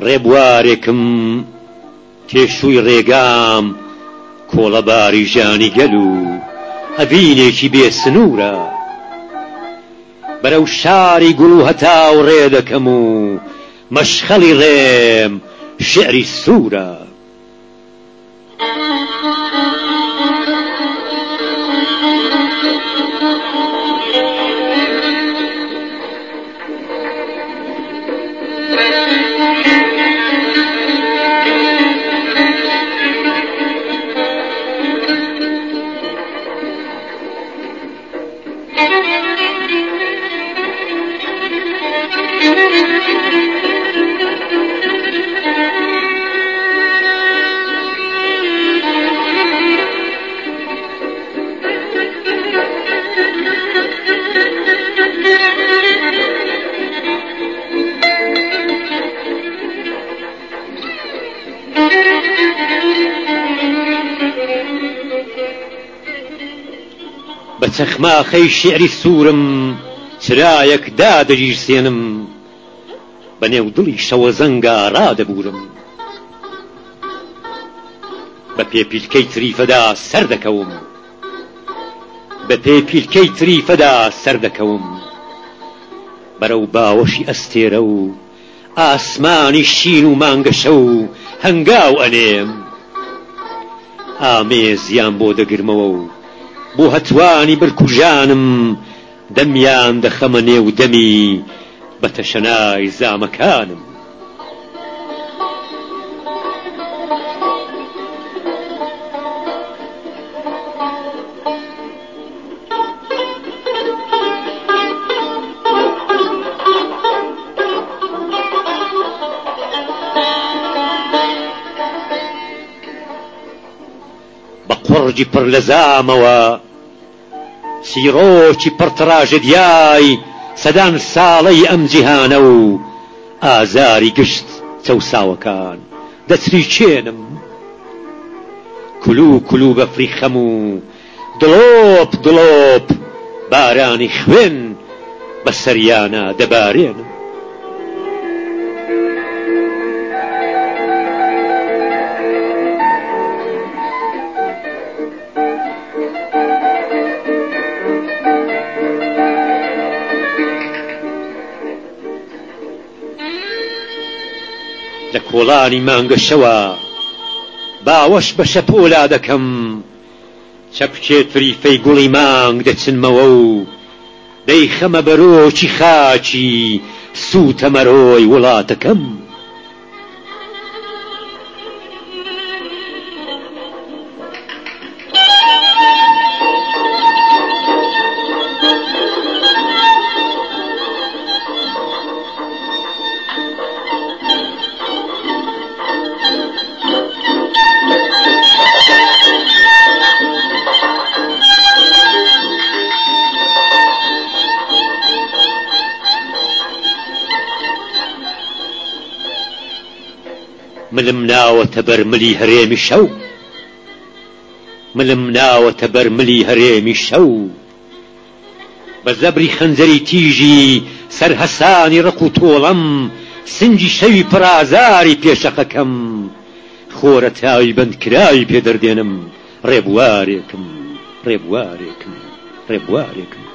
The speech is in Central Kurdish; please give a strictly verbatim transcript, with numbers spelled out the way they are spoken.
ڕێبوارێکم تێشووی ڕێگام کۆڵەباری ژانی گەل و هەڤینێکی بێسنوورە بەرەو شاری گوڵ و هەتاو ڕێ دەکەم و مەشخەڵی ڕێم شعری سوورە بە چەخماخەی شیعری سوورم چرایەک دادەگیرسێنم بە نێو دڵی شەوە زەنگا ڕادەبورم بە پێپیلکەی تریفەدا سەر دەکەوم بە پێپیلکەی تریفەدا سەر دەکەوم بەرەو باوەشی ئەستێرە و ئاسمانی شین و مانگەشە و هەنگاو ئەنێم ئامێزیان بۆ دەگرمەوە و بۆ هەتوانی برکوژانم دەمیان دەخەمە نێو دەمی بە تەشەنای زامەکانم بە قوڕجی پڕ لە زامەوە سیرۆکی پڕ تراژدیای سەدان ساڵەی ئەم جیهانە و ئازاری گشت چەوساوەکان دەچریکێنم کلو کلو بەفری خەم و دڵۆپ دڵۆپ بارانی خوێن بە سەریانە دەبارێنم لە کۆڵانی مانگەشەوە باوەش بە شەپۆلا دەکەم چەپکێ تریفەی گوڵی مانگ دەچنمەوە و دەیخەمە بەرۆکی خاچی سووتە مەرۆی وڵاتەکەم ملم ناوەتە بەرملی هەرێمی شەو ملم ناوەتە بەرملی هەرێمی شەو بە زەبری خەنجەری تیژی سەرهەسانی ڕق و تۆڵەم سنگی شەوی پڕازاری پێشەقەکەم خۆرە تاوی بەندکراوی پێدەردێنم ڕێبوارێکم ڕێبوارێکم ڕێبوارێکم